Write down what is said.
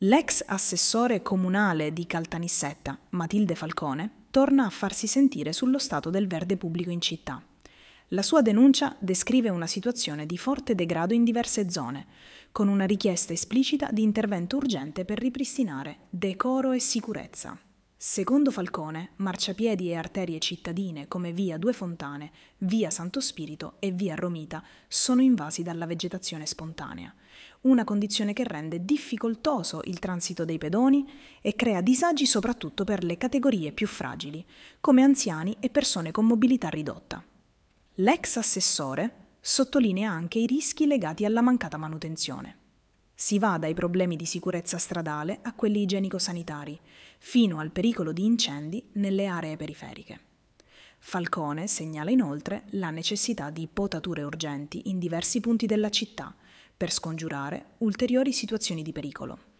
L'ex assessore comunale di Caltanissetta, Matilde Falcone, torna a farsi sentire sullo stato del verde pubblico in città. La sua denuncia descrive una situazione di forte degrado in diverse zone, con una richiesta esplicita di intervento urgente per ripristinare decoro e sicurezza. Secondo Falcone, marciapiedi e arterie cittadine come via Due Fontane, via Santo Spirito e via Romita sono invasi dalla vegetazione spontanea, una condizione che rende difficoltoso il transito dei pedoni e crea disagi soprattutto per le categorie più fragili, come anziani e persone con mobilità ridotta. L'ex assessore sottolinea anche i rischi legati alla mancata manutenzione. Si va dai problemi di sicurezza stradale a quelli igienico-sanitari, fino al pericolo di incendi nelle aree periferiche. Falcone segnala inoltre la necessità di potature urgenti in diversi punti della città per scongiurare ulteriori situazioni di pericolo.